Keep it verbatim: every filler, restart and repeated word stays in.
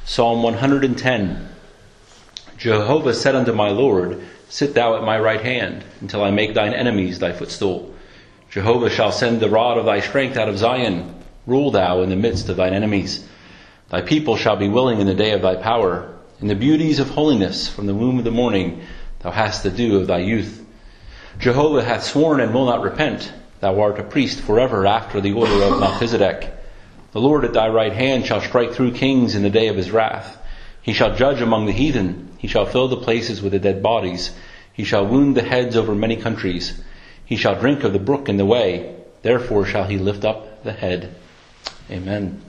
Psalm one hundred ten. Jehovah said unto my Lord, Sit thou at my right hand, until I make thine enemies thy footstool. Jehovah shall send the rod of thy strength out of Zion. Rule thou in the midst of thine enemies. Thy people shall be willing in the day of thy power. In the beauties of holiness from the womb of the morning thou hast the dew of thy youth. Jehovah hath sworn and will not repent. Thou art a priest forever after the order of Melchizedek. The Lord at thy right hand shall strike through kings in the day of his wrath. He shall judge among the heathen. He shall fill the places with the dead bodies. He shall wound the heads over many countries. He shall drink of the brook in the way. Therefore shall he lift up the head. Amen.